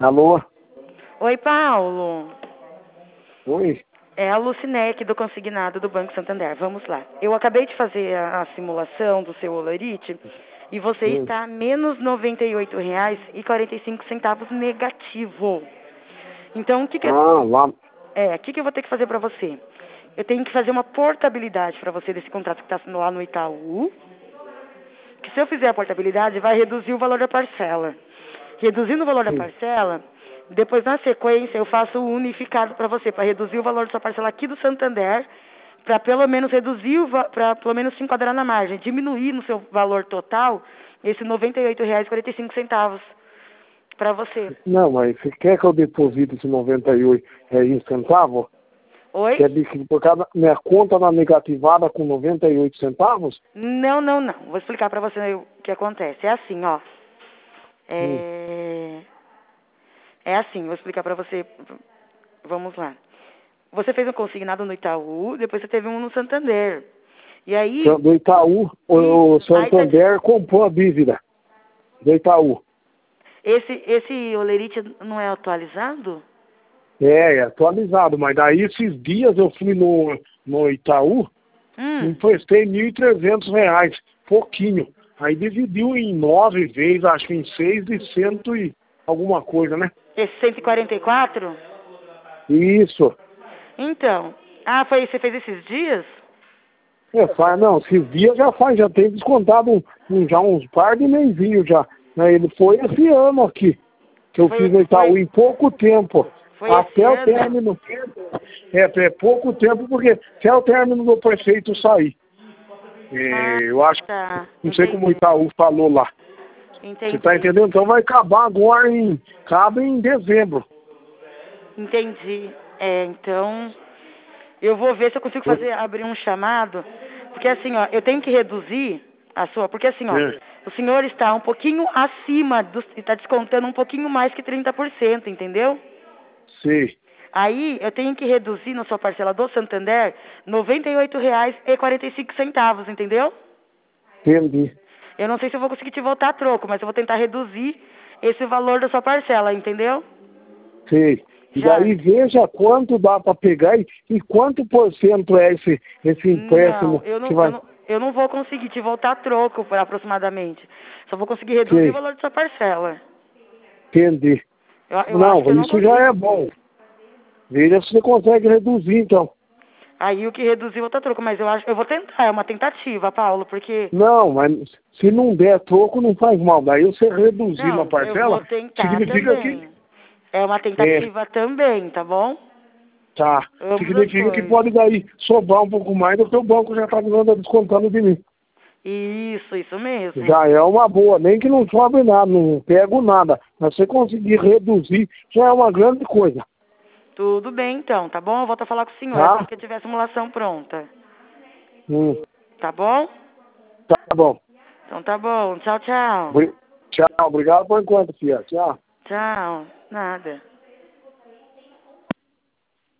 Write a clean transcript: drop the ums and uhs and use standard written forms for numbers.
Alô? Oi, Paulo. Oi? É a Luciné aqui do Consignado do Banco Santander. Vamos lá. Eu acabei de fazer a simulação do seu Olerite e você está menos R$ 98,45 negativo. Então, o que lá. o que eu vou ter que fazer para você? Eu tenho que fazer uma portabilidade para você desse contrato que está lá no Itaú. Que se eu fizer a portabilidade, vai reduzir o valor da parcela. Reduzindo o valor da parcela, depois na sequência eu faço o unificado para você, para reduzir o valor da sua parcela aqui do Santander, para pelo menos reduzir, para pelo menos se enquadrar na margem, diminuir no seu valor total esse R$ 98,45 para você. Não, mas você quer que eu deposite esse 98 centavos? Oi? Quer dizer que por causa minha conta na negativada com 98 centavos? Não. Vou explicar para você o que acontece. É assim, ó. É assim, vou explicar para você. Vamos lá. Você fez um consignado no Itaú, depois você teve um no Santander. E aí... Do Itaú, o Santander comprou a dívida do Itaú. Esse Olerite não é atualizado? É atualizado, mas daí esses dias eu fui no Itaú e emprestei R$ 1.300, pouquinho. Aí dividiu em 9 vezes, acho que em 6 de 100 e alguma coisa, né? Esse 144? Isso. Então, você fez esses dias? Não, esses dias já tem descontado já uns par de mesinhos já. Né? Ele foi esse ano aqui, que eu fiz no Itaú em pouco tempo. Até o término. É pouco tempo, porque até o término do prefeito sair. Eu acho que. Não sei como o Itaú falou lá. Entendi. Você tá entendendo? Então vai acabar agora acaba em dezembro. Entendi. Então, eu vou ver se eu consigo abrir um chamado, porque assim, ó, eu tenho que reduzir a sua, porque assim, ó, o senhor está um pouquinho acima, está descontando um pouquinho mais que 30%, entendeu? Sim. Aí, eu tenho que reduzir na sua parcela do Santander R$ 98,45, entendeu? Entendi. Eu não sei se eu vou conseguir te voltar a troco, mas eu vou tentar reduzir esse valor da sua parcela, entendeu? Sim. E daí veja quanto dá para pegar e quanto por cento é esse empréstimo que vai... Eu não vou conseguir te voltar a troco, aproximadamente. Só vou conseguir reduzir o valor da sua parcela. Entendi. Isso já é bom. Veja se você consegue reduzir, então. Aí o que reduzir volta a troco, mas eu vou tentar, é uma tentativa, Paulo, porque... Não, mas se não der troco, não faz mal. Daí você reduzir na parcela, eu vou tentar significa também. que... É uma tentativa também, tá bom? Tá. Significa que pode daí sobrar um pouco mais do que o banco já está descontando de mim. Isso mesmo. Já é uma boa, nem que não sobre nada, não pego nada. Mas você conseguir reduzir já é uma grande coisa. Tudo bem, então, tá bom? Eu volto a falar com o senhor assim que eu tiver a simulação pronta. Tá bom? Tá bom. Então tá bom. Tchau, tchau. Tchau, obrigado por enquanto, filha. Tchau. Tchau. Nada.